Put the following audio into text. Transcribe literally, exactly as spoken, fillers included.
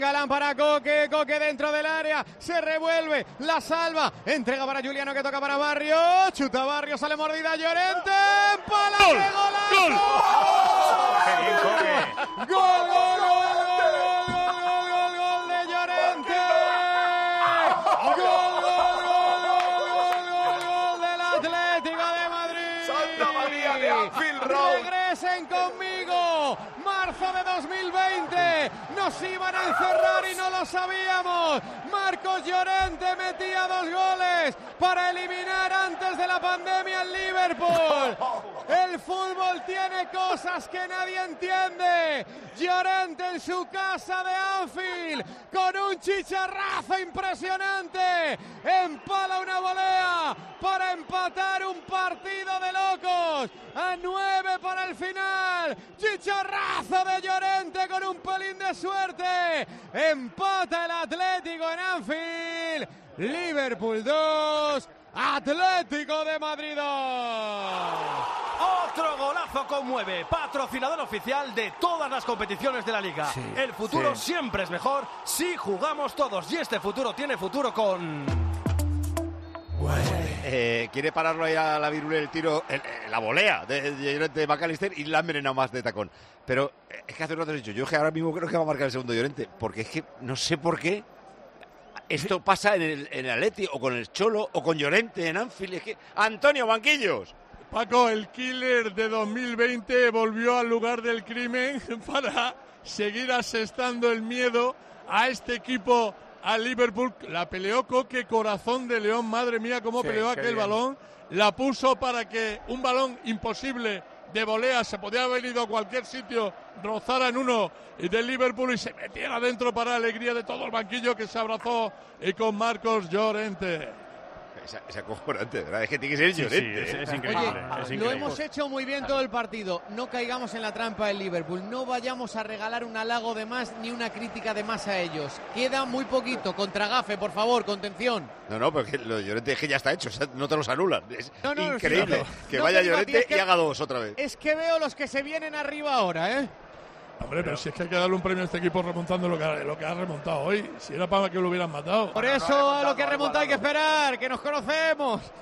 Galán para Coque, Coque dentro del área, se revuelve, la salva, entrega para Juliano que toca para Barrio, chuta Barrio, sale mordida Llorente, ¡pala! ¡Gol! ¡Gol! ¡Qué bien, Coque! ¡Gol, gol, gol, gol, gol, gol, gol de Llorente! ¡Gol, gol, gol, gol, gol, gol del Atlético de Madrid! ¡Santa María de Anfield Road! ¡Regresen conmigo! Marzo de dos mil veinte, nos iban a encerrar y no lo sabíamos. Marcos Llorente metía dos goles para eliminar antes de la pandemia el Liverpool. El fútbol tiene cosas que nadie entiende. Llorente en su casa de Anfield con un chicharrazo impresionante, empala una volea para empatar un partido de locos. A nueve para el final, chicharrazo de Llorente con un pelín de suerte, empata el Atlético en Anfield. Liverpool dos, Atlético de Madrid dos. Otro golazo conmueve, patrocinador oficial de todas las competiciones de la Liga. Sí, el futuro sí. siempre es mejor si jugamos todos, y este futuro tiene futuro con... Eh, quiere pararlo ahí a la virule el tiro, el, el, la volea de, de, de McAllister, y la ha envenenado más de tacón. Pero eh, es que hace un rato he dicho, yo que ahora mismo creo que va a marcar el segundo Llorente, porque es que no sé por qué esto pasa en el, en el Atleti, o con el Cholo, o con Llorente en Anfield. Es que Antonio Banquillos. Paco, el killer de dos mil veinte volvió al lugar del crimen para seguir asestando el miedo a este equipo, a Liverpool. La peleó Coque, corazón de león, madre mía cómo sí, peleó aquel bien. balón. La puso para que un balón imposible de volea, se podía haber ido a cualquier sitio, rozara en uno del Liverpool y se metiera dentro para alegría de todo el banquillo, que se abrazó y con Marcos Llorente. Esa, esa cojonante, ¿verdad? Es que tiene que ser Llorente. Sí, sí, es, es Oye, increíble. es increíble. lo hemos hecho muy bien todo el partido. No caigamos en la trampa del Liverpool. No vayamos a regalar un halago de más ni una crítica de más a ellos. Queda muy poquito. Contra Gafe, por favor, contención. No, no, porque lo de Llorente es que ya está hecho, o sea, no te los anulan. Es No, no, increíble sí, no. que No vaya te digo a ti, Llorente es que- y haga dos otra vez. Es que veo los que se vienen arriba ahora, ¿eh? Hombre, pero si es que hay que darle un premio a este equipo remontando lo que ha, lo que ha remontado hoy. Si era para que lo hubieran matado. Por eso a lo que remonta hay que esperar, que nos conocemos.